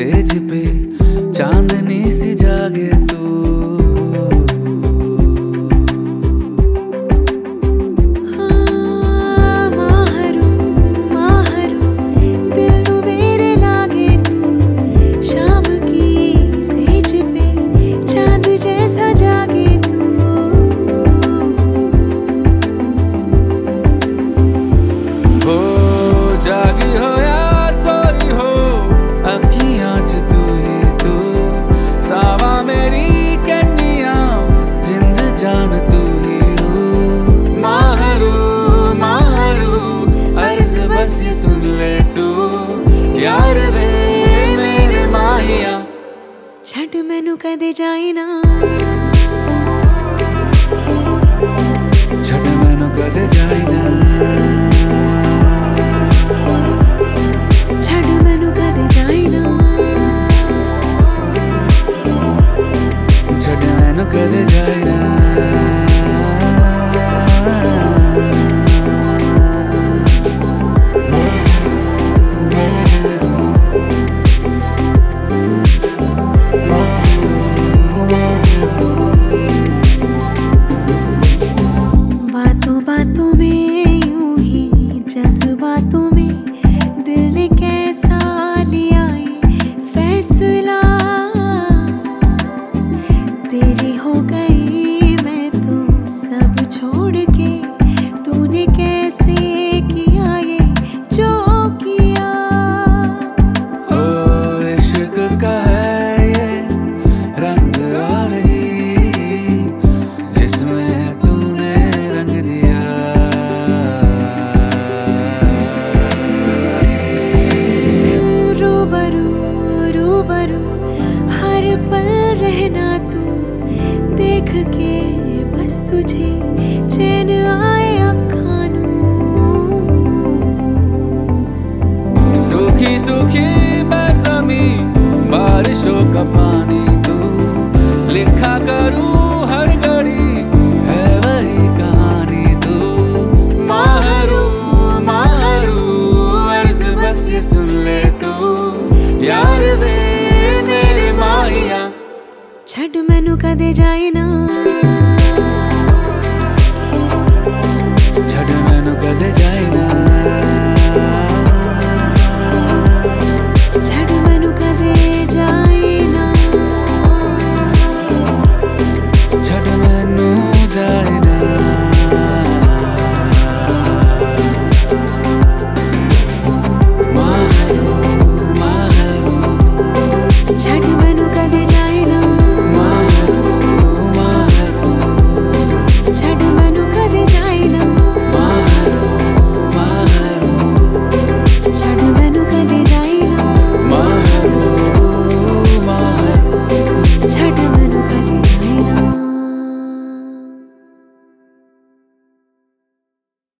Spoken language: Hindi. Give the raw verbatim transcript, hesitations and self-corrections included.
सेज पे चांदनी सी जागे तू। जागी हो या सोई हो अखियां च तू ही तू, सावा मेरी कन्या जिंद जान तू ही हो। माहरू माहरू अर्ज बस सुन ले तू, यार वे मेरे माहिया छड़ मैनू कदे जाई ना, छड़ मैनू कदे जाई ना, कदे जाए ना। बातों बातों में यूं ही जज्बातों में दिल ने कैसा लिया ये फैसला, तेरी हो गई मैं तो सब छोड़ के, तूने कैसे किया ये जो किया। ओ इश्क का है ये रंग आ रही, जिसमें तूने रंग दिया। रूबरू रूबरू हर पल रहना तू, देख के बस तुझे चैन आए अखां नूं। सूखी सूखी बेज़मी बारिशों का पानी तू, लिखा करूं हर घड़ी है वही कहानी तू। माहरू माहरू अर्ज बस ये सुन ले तू, यार वे मेरे माहिया छड़ मैनू कदे जाए ना।